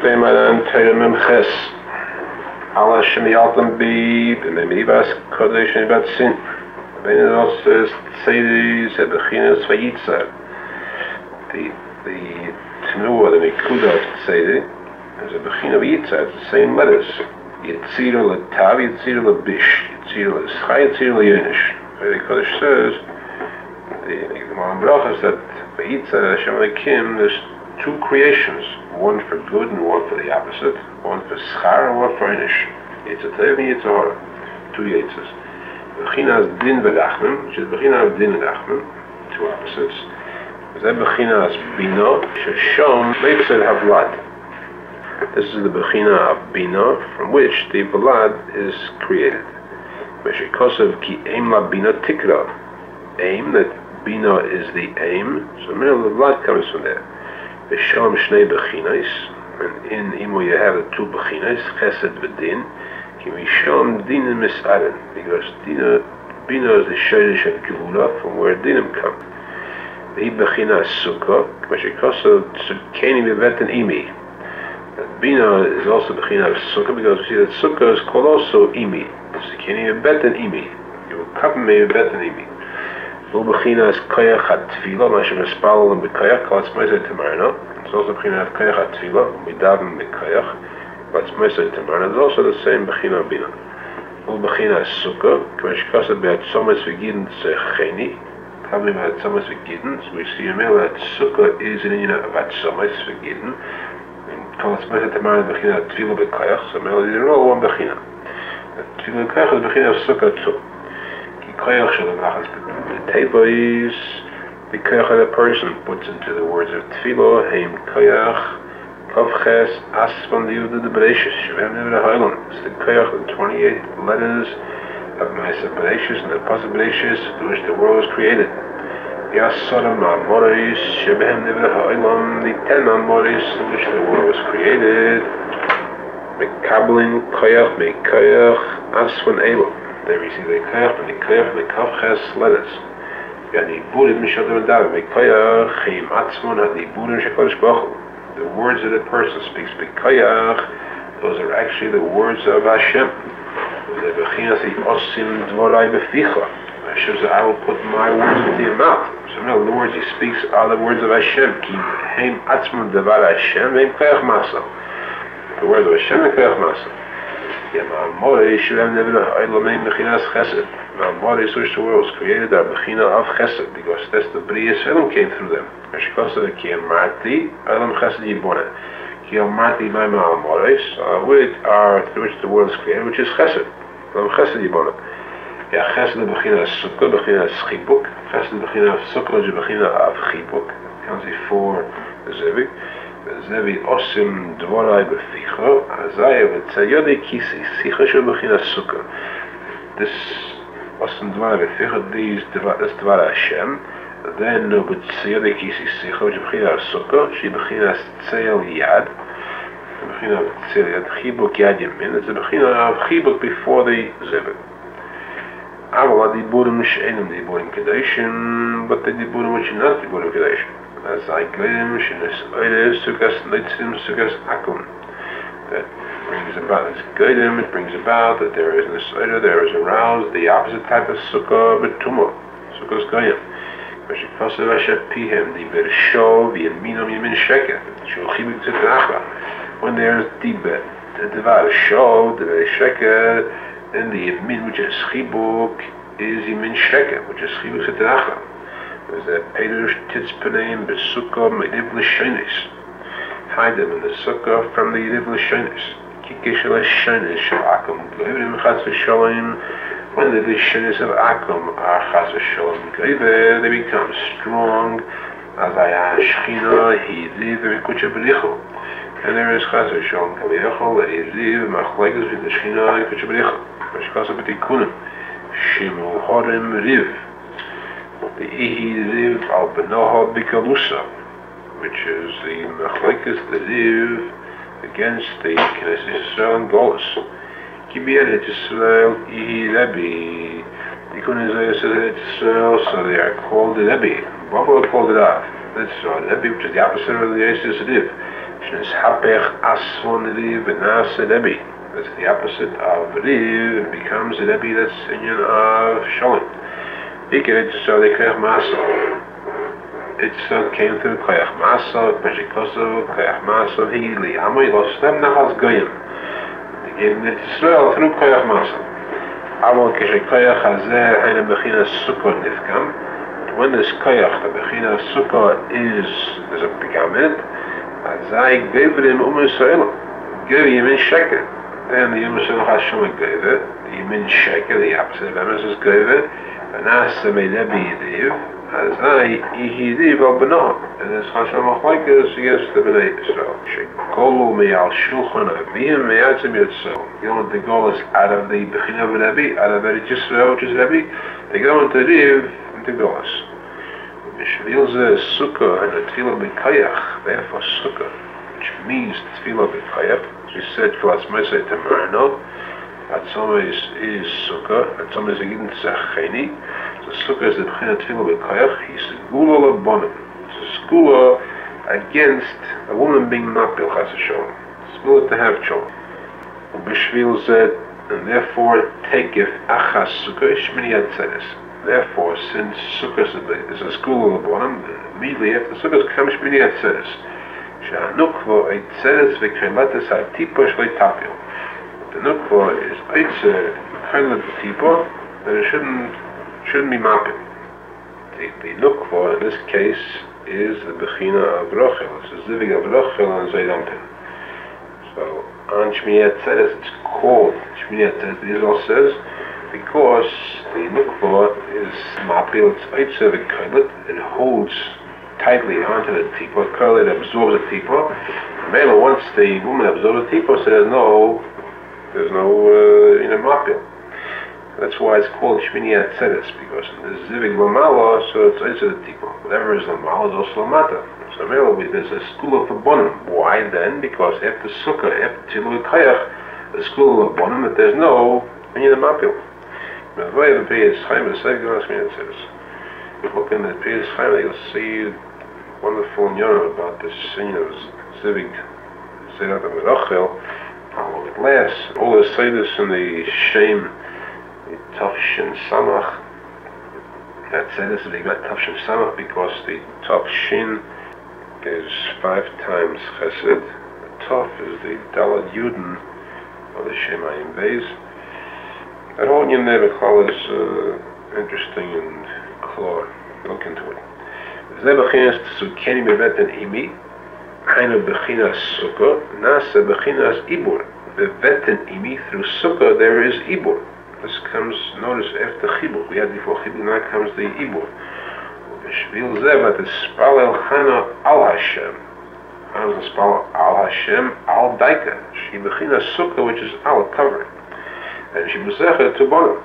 Likutei Maran Torah Mem Ches. Allah Shemi Altam Bi B'Memibas Kodesh Nebat Sin. Benedos Tzedis Ebechinas Vayitzar. The Tenua, the Nikuda of Tzedi, is a Bechina Vayitzar. It's the same letters. Yitzir L'Tav, Yitzir L'Bish, Yitzir L'Schai, Yitzir L'Yonish. The Kodesh says, the Gemara Brachas that Vayitzar Hashem Elokim, there's two creations, one for good and one for the opposite, one for schar and one for inish. Yitzar Tev and Yitzar, two Yitzars. Bechinas Din V'Rachmim, which is Bechinas Din V'Rachmim, two opposites. Zeh Bechinas Bina, Sheshom Meipsed Havlad. This is the Bechina of Bina, from which the Vlad is created. Meshikosav Ki Eim La Bina Tikra. Aim, that Bina is the aim, so the Vlad comes from there. V'sham shnei bechinas, and in Imo you have the two bechinas, Chesed v'Din. Ki misham dinim mis'aden, because Bina is the shayrish of Gevula, from where dinim come. V'hi bechinas sukkah, k'mashikosav tzukeni v'veten imi. Bina is also bechina of sukkah, because we see that sukkah is called also imi. Tzukeni v'veten imi. You will cover me v'veten imi. Bechinas koyach hatfila, mashem espalol b'koyach, kol atzmoisay temarna. It's also bechinas koyach hatfila, midaven b'koyach, kol atzmoisay temarna. It's also the same bechina bina. Bechinas sukkah, k'meshkasa be'atzomas v'gidin tzecheni, probably be'atzomas v'gidin. So we see a mail that sukkah is an union of atzomas v'gidin, and kol atzmoisay temarna bechinas tfila b'koyach. So mail is all one bechina. Tfila b'koyach is bechina of sukkah too. Koyach shalom the table is the koyach that a person puts into the words of tefillah, heim koyach, kavches, asvan liyuda de bereshis, shavem never ha'olam. It's the koyach of the 28 letters of Ma'aseh Bereshis and the Pasuk Bereshis through which the world was created. Yasodam ma'amoris, shavem never ha'olam, the 10 ma'amoris through which the world was created. Mekablin koyach, mekoyach, asvan elam. There we see the koyach and the koyach and the kavches letters. Yani burim mishadam dav mekoyach heim atzmon had the burim shekodesh baruch. The words that a person speaks bekoyach, those are actually the words of Hashem. The bechinas osim dvorai beficha. Hashem says, I will put my words into your mouth. So in other words, he speaks are the words of Hashem. Ki heim atzmon davar Hashem heim koyach masa. The words of Hashem and koyach masa. Ma'amori Shirem Nevina Eilamein Bechinas Chesed. Ma'amori, which the world was created, are Bechina of Chesed, because that's the B'riyas Elam came through them. Meshikosa Ki Amarti Elam Chesed Yibona. Ki Amarti by Ma'amori, which are through which the world is created, which is Chesed. Elam Chesed Yibona. Yeah, Chesed Bechina Sukkah, Bechina Chibuk. Chesed Bechina Sukkah, Bechina of Chibuk. Comes before the Zevik. Zevi osim dvorai beficha, azaya v'tzayode kisi, sicha shel b'chinas sukkah. This osim dvorai beficha, this dvar Hashem, then v'tzayode kisi sicha, which is b'chinas sukkah, she b'chinas tzayel yad, b'chinas tzayel yad, chibuk yad yamin, it's a b'chinas of chibuk before the zevik. Aval adiburim she'enim diburim kedeshim, but the diburim which are not diburim kedeshim. As I claim, Shinas Oidev, Sukas Nitzim, Sukas Akum. That brings about, as Goyim, it brings about that there is Nisoida, there is aroused the opposite type of Sukkah, Betumah, Sukkah's Goyim. Meshikosav Hashem Pihem, the Bersho, the Yaminam Yamin Sheket, Shulchibik Tzitnachla. When there is the Devar Shov, the Sheket, then the Yamin, which is Chibuk, is Yamin Sheket, which is Chibuk Tzitnachla. There's a Peirush Titzpaneim Besukkah Mediv L'Shonis. Hide them in the Sukkah from the Mediv L'Shonis. Kikish L'Shonis Shel Akum Goyim Chas V'Sholem. When the L'Shonis of Akum are Chas V'Sholem Goyim, they become strong. As I Shechina, Hiziv, V'Mikucha B'Richu. And there is Chas V'Sholem Kaviyachol, Hiziv, Machlekes V'D Shechina, V'Mikucha B'Richu. Meshkasa B'Tikunim. Shimu Horim Riv. The Ihi Riv al Benoha Bikalusa, which is the Machlekes, the Riv, against the Knesset Yisrael and Golus. Kibiyat Yisrael Ihi Rebbe. The Knesset Yisrael, so they are called the Rebbe. What will called it out? That's Rebbe, which is the opposite of the Yesus Riv. Shnishapech Aswan Riv and Nasa Rebbe. That's the opposite of Riv, and becomes a Rebbe that's Inyan of Shalom. Ikeret Yisrael Koyach Masa. It's came through Koyach Masa, Peshikosu, Koyach Masa, Higli, Amoy Lostem Nachas Goyim. They gave it to Israel through Koyach Masa. Amol Koyach Hazeh, Haina Bechina Sukkot Nifkam. When this Koyach, the Bechina Sukkot is a begamet, Azai gave him Israel. Give him in Sheker. Then the Israel Hashem gave it. The Yemin Sheker, the opposite of Emes gave it. And Asa made Ebi Yidiv. Azai Yidiv al Benoah. And this Hashem Machlaikas against the Bnei Israel. Shekolu Me'al Shulchan Avihim Me'atzim Yotzel. You know what the goal is out of the Bechina of Rebbe, out of Eretz Yisrael, which is Rebbe. They go into Riv, into Golas. Mishvil Zeh Sukkah and the Tefillah B'Koyach, therefore Sukkah, which means Tefillah B'Koyach. As we said, Filas Moshe Tamarno, Atzoma is Sukkah, Atzoma is a Yidin Tzacheni. So Sukkah is the B'china Tefillah B'Koyach. He's a Gula L'Bonim. It's a Skula against a woman being Mapil Chas Hashem. Skula to have children. Mishvil Zeh, and therefore Tekef Achas Sukkah Shmini Atzeres. Therefore, since Sukkot is a school of the bottom, immediately after Sukkot comes Shmini Atzeres. She'anukva Atzeres v'kreilates ha'tipa shlei tapil. The nukva is Atzer v'kreilat tipa, that it shouldn't be mapping. The nukva in this case is the Bechina of Rochel. It's the Zivig of Rochel and Zaydampin. So on Shmini Atzeres it's called Shmini Atzeres. The Israel says, because the nukva is mapil, it's Eitzer v'kreilat, it holds tightly onto the tipa, it absorbs the tipa. Mela, once the woman absorbs the tipa, so there's no mapil. That's why it's called Shmini Atzeres, because in the Zivig Lamala, so it's Eitzer the tipa. Whatever is Lamala is also Lamata. So Mela, there's a school of the Bonim. Why then? Because after Sukkah, after Tefillah B'Koyach, the school of the Bonim, that there's no mapil. If you look in the Piyas Chaim, you'll see wonderful news about this scene of Zivig Zerat of Rochel, how long it lasts. All the Seidos and the Shem, the Tafshin Samach, that Seidos they got Tafshin Samach because the Tafshin is 5 times Chesed, the Taf is the Dalad Yudin of the Shemayim Beis. That whole Yom Nebuchal is interesting and clear. Look into it. Zeh bechinas Sukkeni bebetan imi, hainu bechinas Sukkah, nasa bechinas ibur. Bebetan imi, through Sukkah there is ibur. This comes, notice, after chibur. We had before chibur, now comes the ibur. B'shvil zeh v'tespalel chana al Hashem. How does it spell al Hashem? Al daika. She bechinas Sukkah, which is al, covering. And she was zecher to Bonim.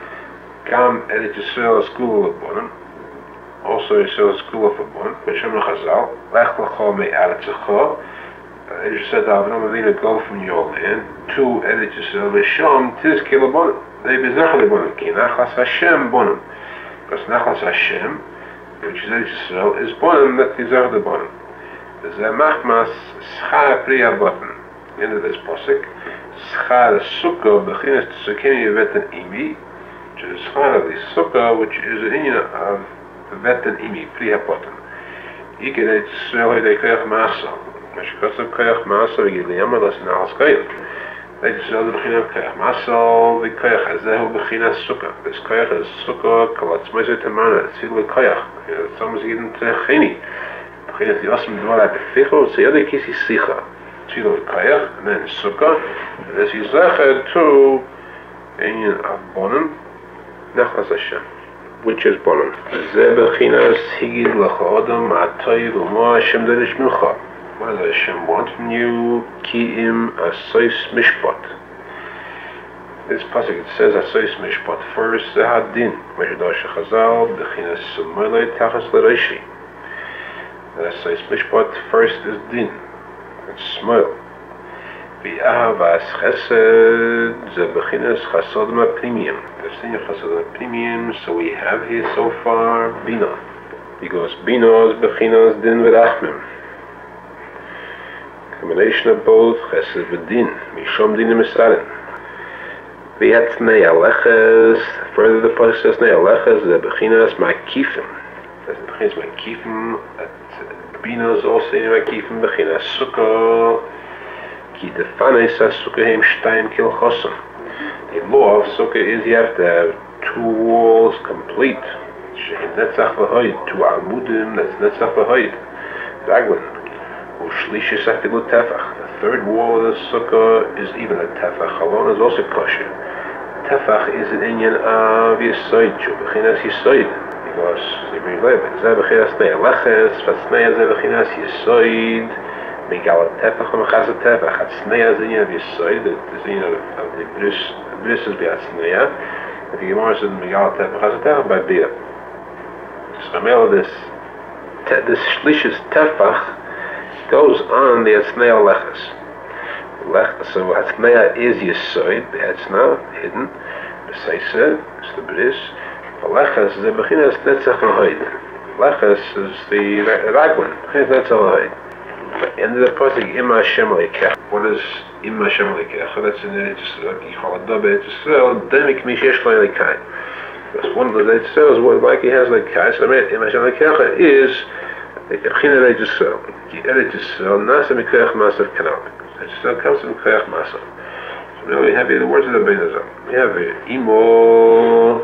Kam Eretz Yisrael school of Bonim. Also Yisrael school of Bonim. B'Shem Chazal. Lech l'cho me'aretzecho. Eretz said Avram Avinu, go from your land to Eretz Yisrael. V'Sham tizke l'Bonim. They be zecher l'Bonim. Ki nachlas Hashem Bonim. Because nachlas Hashem, which is Eretz Yisrael, is Bonim that is zecher l'Bonim. Zeh machmas schar pri aboten. End of this posik. Schar Sukkah bechinas Sukkeni vetan imi, which is Schar of the Sukkah, which is an Inyan of vetan imi, pri hapotan. Ikeret Yisrael hidei koyach ma'asa. Meshikosav koyach ma'asa v'giliyama las nahas koyach. Eretz Yisrael bechinas koyach ma'asa v'koyach hazehu bechinas Sukkah. This koyach is Sukkah kalatz moshe tamana. It's filled with koyach. It's almost even tzecheni. Bechinas yosem dvar ha'beficho, so yodei kisi sicha. Tefillah B'Koyach, and then Sukkah, and as he's zecher to Inyan of Bonim, Nachlas Hashem, which is Bonim. Zeh bechinas higid l'cha'odam ma'atoy v'mo Hashem derish mincha. What does Hashem want from you? Ki im asois mishpat. This pasuk it says asois mishpat. First zehadin, Meshadosh Chazal bechinas sumoilei tachas l'reishi. Asois mishpat first is din. It's small. V'ahavas chesed ze bechinas chasod ma'primiyim. The senior chasod ma'primiyim, so we have here so far Bina. Because Bina is bechinas din v'rachmim. Combination of both, chesed v'din, mishom din misarin. V'yatznei aleches, further the pasuk says, nei aleches, the bechinas ma'kifim. That's the bechinas ma'kifim, that bina is also in ma'kifim, bechinas sukkah, ki defanes ha-sukkah hem shtayim kil chosam. The law of sukkah is you have to have 2 walls complete. Shehem netzach v'hoid, 2 amudim, that's netzach v'hoid. Raglan. U'shlishis ha'tilu tefach. The 3rd wall of the sukkah is even a tefach. Halon is also kosher. Tefach is an inyan of Yisoid, Bechinas Yisoid, because they bring Levin. Zeh Bechinas Nei Aleches, Vatzneya Zeh Bechinas Yisoid, Megal Tefach Mechaz Tefach. Hatzneya is the inyan of Yisoid, the inyan of the Bris is B'Hatzneya. If you Gemara says Megal Tefach Mechaz Tefach by Bia. So Mel this Shlishis Tefach goes on the Hatzneya Aleches. So Hatzneya is Yisoid, Be'etzna, hidden. B'Seisa, it's the Bris. Aleches is the Bechinas Netzach v'Hoid. Aleches is the Raglan, Bechinas Netzach v'Hoid. At the end of the pasuk, Ima Hashem Leikech. What is Ima Hashem Leikech? That's in Eretz Yisrael. Yichol Adab Eretz Yisrael, Demik Mishesh Lo Leikai. That's one of the Eretz Yisrael is what like he has Leikai. So Ima Hashem Leikech is Bechina Eretz Yisrael. Ki Eretz Yisrael Nasa Mikreach Masav Kanal. It still comes from Kreach Masa. So now we have here the words of the Beinazah. We have here Imo,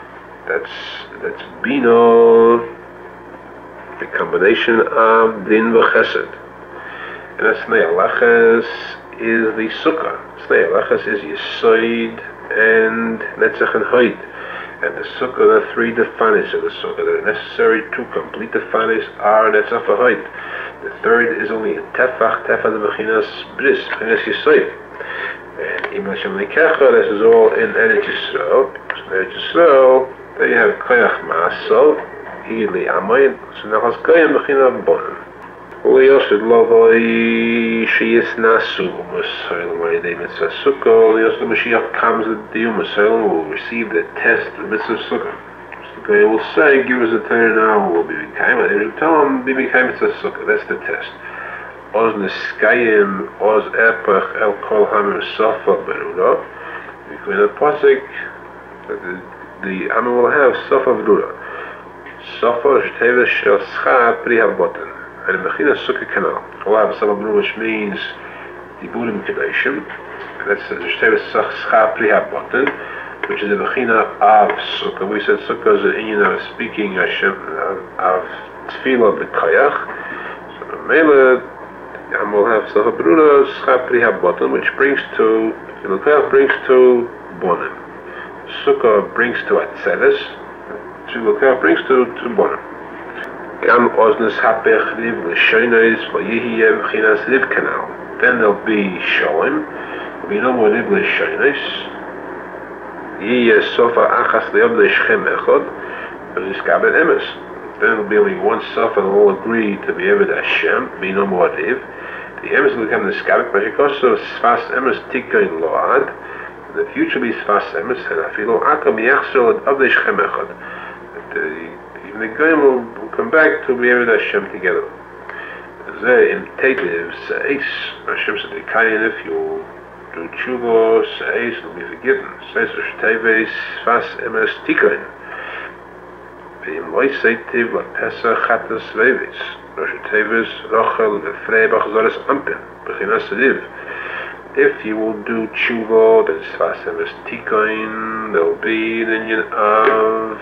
that's Bino, the combination of Din v'Chesed. And that's Snei Aleches is the Sukkah. Snei Aleches is Yisoid and Netzach and Hoid. And the Sukkah, the 3 defanis of the Sukkah that are necessary to complete the defanis are Netzach and Hoid. The 3rd is only a tefach the bechinas bris, bechinas yisoid. And Ima Hashem Leikecha, this is all in Eretz Yisrael. In Eretz Yisrael, they have koyach ma'asov, hili amoyin, so nachas koyim bechina bonim. Uli yosid lovoi sheyis nasu, Musaylim v'yedei mitzvah sukkah, Uli yosid Mashiach comes at the Musaylim will receive the test of mitzvah sukkah. They will say, give us a Torah now, we'll be Mekayim. They will tell them, be Mekayim mitzvah sukkah. That's the test. Oz neskayim, oz epach, el kol hamim sofa beruda. In the pasuk, the Amma will have sofa beruda. Sofa shteves shel scha pri habotan. And the Bechina sukkah canal. Allah have sofa beruda, which means diburim kedashim. That's shteves scha pri habotan, which is the Bechina of Sukkah. We said Sukkah is an inyan of speaking Hashem, of Tefillah b'Koyach. So the Mela, and we'll have Sofa Beruda, Schapri HaBotan, which brings to, Koyach brings to Bonim. Sukkah brings to Atzeres, Koyach brings to Bonim. Gam Oznes Hapech Riv L'Shoynois, V'Yihiyeh B'chinas Riv Canal. Then there'll be Sholem, there'll be no more Riv L'Shoynois. Yeh sofa achas le'od le'shchem echod, but it's kabel emes. Then it'll be only one sofa, and we'll all agree to be Eved Hashem, be no more div. The emes will become the skabek, but because of sfas emes tikain lo'ad, in the future be sfas emes, and afilo akom yachsel od le'shchem echod. Even the goyim will come back to be Eved Hashem together. Zeh im teitiv se'es, Hashem said, if you do tshuva, se'es will be forgiven. Se'es v'shteves sfas emes tikain. V'im loy seitiv l'pesach chatas levis. V'shteves rochel v'frei b'chzores ampin. B'chinas riv. If you will do tshuva, then sfas emes tikain, there will be an union of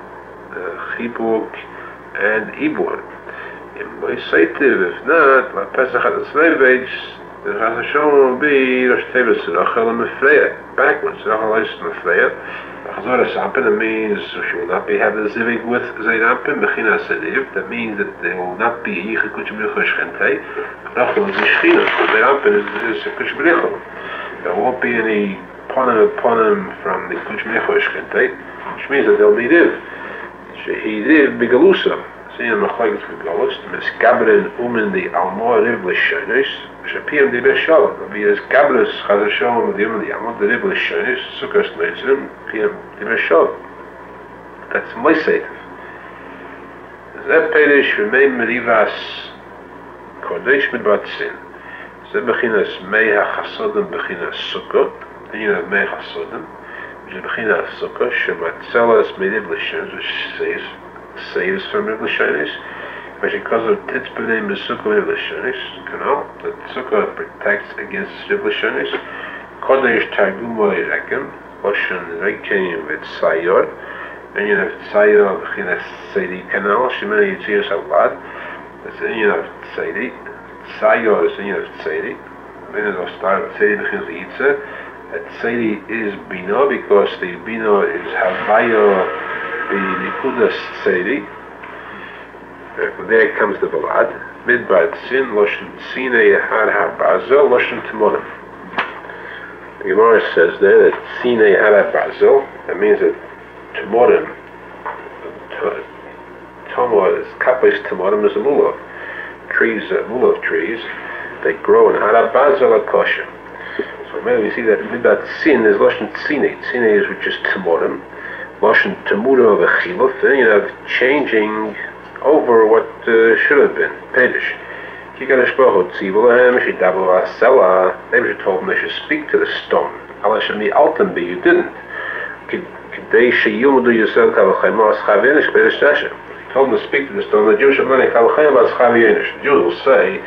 chibuk and ibur. Im loy seitiv, if not, l'pesach chatas levis, the Chas Hashem will be Rosh Tevis Rachel and Mefreya, backwards. Rachel is Mefreya. Chazoras Ampin, that means she will not be having the Zivig with Zayn Ampin, Bechina Sediv. That means that there will not be Yichud Kuchim Richo Shchentei. Rachel is Mishchina. Zayn Ampin is Kuchim Richo. There won't be any ponim from the Kuchim Richo Shchentei, which means that they'll be Div. Shehi Div Bigalusa. Seeing Machlagis Bigalus, Miskabrin Umin the Almor Riv L'Shonis, Shapim the Beshal, will be as Gabrus Chazashon with the Umin the Almor the Riv L'Shonis, Sukkos Neizim, Pim the Beshal. That's my Satan. Zeb Perish remain Merivas Kodesh Midbatsin. Ze beginas mei hachasodim beginas sukkah. Then you have mei chasodim, which is beginas sukkah. Shematzelas mediv l'shenis, which saves from mediv l'shenis. But because of its b'nei mesukkah mediv l'shenis, the sukkah protects against mediv l'shenis. Kodesh targuma irekem, Loshen rekeim v'tzayor. Then you have tzayor beginas seidi canal. Shemini yitzias alad. That's the union of Tzedi. Tzayor is the union of Tzedi. Then it'll start with Tzedi begins the Yitzah. Tzedi is Bina because the Bina is Havaya B'Nikudas Tzedi. From there comes the Balad. Midbar Tzin, Loshen Tzine Yehad HaBazel, Loshen Timorim. The Gemara says there that Tzine Yehad HaBazel, that means that Timorim, Tomor is kapis timorim is a lulav. Trees, lulav trees, they grow in harabazel kosher. So maybe we see that midat sin is loshen tzine. Tzine is which is timorim. Loshen temura of a chiluf. Then you have changing over what should have been. Pedish. Kikadosh Baruch Hu tzivulahem shidabu asela. Maybe you told them they should speak to the stone. Alashami altam be you didn't. Kidei sheyumudu yisrael kavachaymas chavinish pedish tashem. Told them to speak to the stone. The Jewish learning the Jews will say,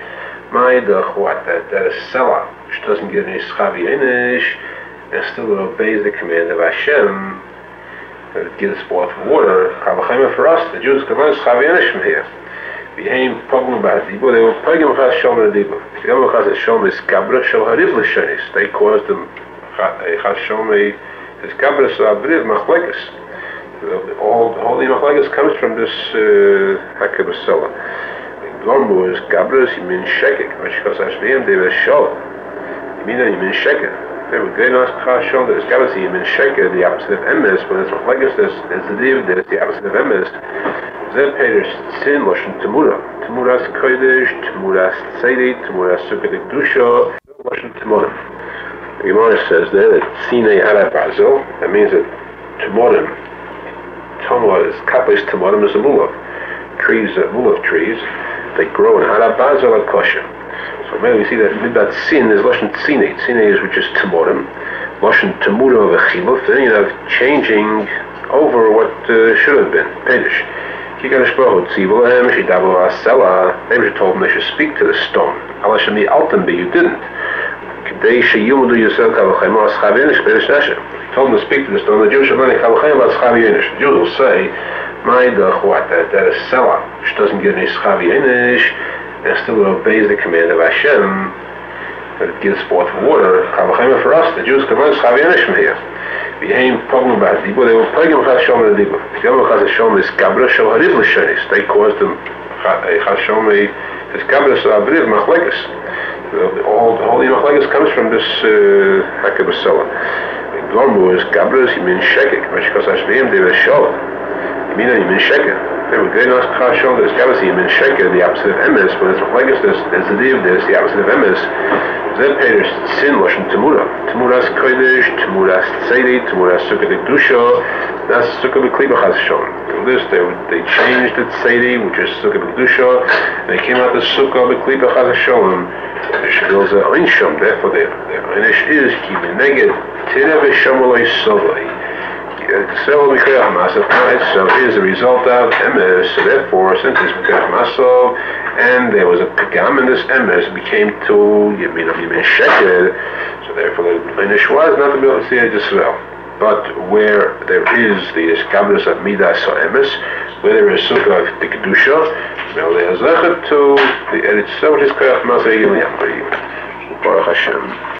that is Selah, which doesn't get any Schavienish, and still it obeys the command of Hashem, that it gives forth water. For us, the Jews can learn Schavienish from here. Behem pogum ba'adibu, they will pogum chas shom l'adibu. Pogum chas shom is kabra shel hariv l'shenis. They caused them chas shom is kabra shel hariv machlekas. All the machlekes comes from this hakabasela. Gormu is gabras, you mean shekek, which because Ashbiyam they were shol. You mean shekek. They were great on Chashon, there's gabras, you mean shekek, the opposite of emes. When it's machlekes, there's the div, there's the opposite of emes. Zeh Peter's sin, Loshen Temura. Temuras Kodesh, Temuras Tzedi, Temuras Sukkah Kedusha, Loshen Temurim. The Gemara says there that Sinei Hara Bazel, that means that Temurim, Tomor is kapis timorim is a lulav. Trees, lulav trees, they grow in harabazel kosher. So maybe we see that midat sin is loshen tzine. Tzine is which is timorim. Loshen temura of a chiluf. Then you have changing over what should have been. Pedish. Kikadosh Baruch Hu tzivulahem shidabu asela. Maybe you told them they should speak to the stone. Alashami altam be you didn't. Kidei sheyumudu yisrael kavachaymas chavinish pedish tashem. Told them to speak to the stone. The Jewish learning the Jews will say, that is Selah, which doesn't get any Schavienish, and still it obeys the command of Hashem, that it gives forth water. For us, the Jews can learn Schavienish from here. Behem pogum ba'adibu, they will pogum chas shom l'adibu. Pogum chas shom is kabra shel hariv l'shenis. They caused them chas shom is kabra shel hariv machlekas. All the machlekes comes from this hakabasela. Gormu is gabras, you mean shekek, which because Ashbiyam they were shol. You mean shekek. They were great on Chashon, there's gabras, you mean shekek, the opposite of emes. When it's machlekes, there's the div, there's the opposite of emes. Zeh Peter's sin, Loshen Temura. Temuras Kodesh, Temuras Tzedi, Temuras Sukkah Kedusha. That's Sukkah B'Kli B'Chaz Shon. For this, they changed the Tzedi, which is Sukkah B'Kedusha, and they came out the Sukkah B'Kli B'Chaz Shon. Shvil's a Einshom, therefore the Einish is Ki B'Neged Tireh V'Shamoloi Sovai. So it is a result of emes. So therefore, since it's Mekach Masov, and there was a pigam in this emes, it became to Yemin Sheker. So therefore, the Einish was not to be able to see it as well. But where there is the Iskabras of Midas or emes, where there is Sukkah of the Kedusha, now they are Zachet to the Eretz, so it is Mekach Masov Baruch Hashem.